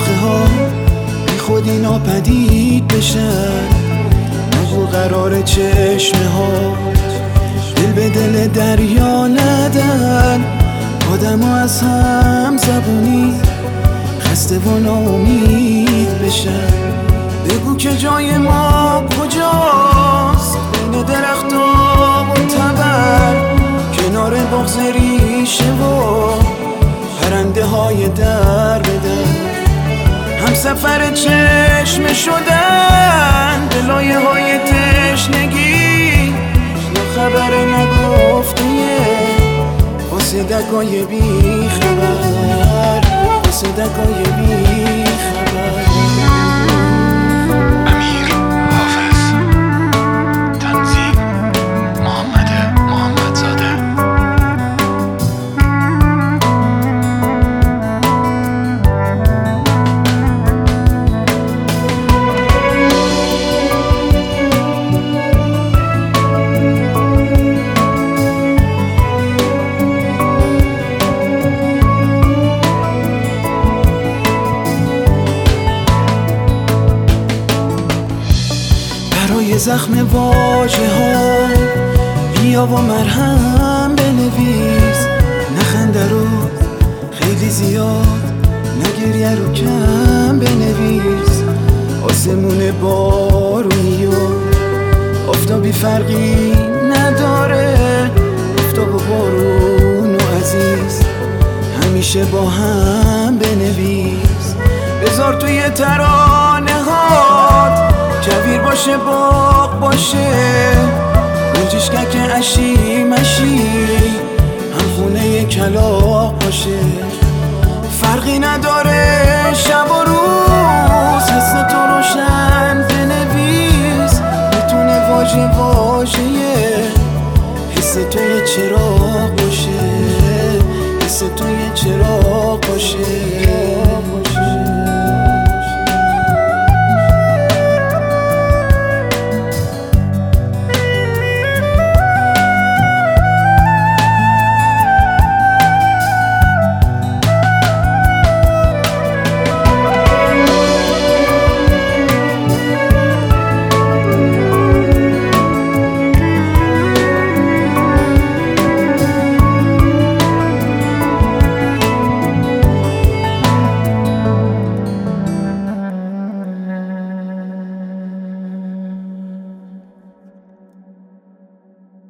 شاخه ها بی خودی ناپدید بشن، نگو قرار چشمه ها دل به دل دریا ندن. آدم ها از هم زبونی خسته و ناامید بشن. بگو که جای ما کجاست، بین درخت‌ها و تبر، کنار بغض ریشه و پرنده های در به در. هم سفر چشم شدن به لایه های تشنگی، یا خبر نگفته واسه دگای بی خبر، واسه دگای بی خبر. برای زخم واژه ها بیا و مرهم بنویس، نخنده رو خیلی زیاد، نگریه رو کم بنویس. آسمون بارونی و آفتابی فرقی نداره، آفتاب و بارون و عزیز همیشه با هم بنویس. بذار توی ترانه هات کویر باشه، باغ باشه، گنجشکک اشی مشی، هم خونه کلاغ باشه. فرقی نداره شب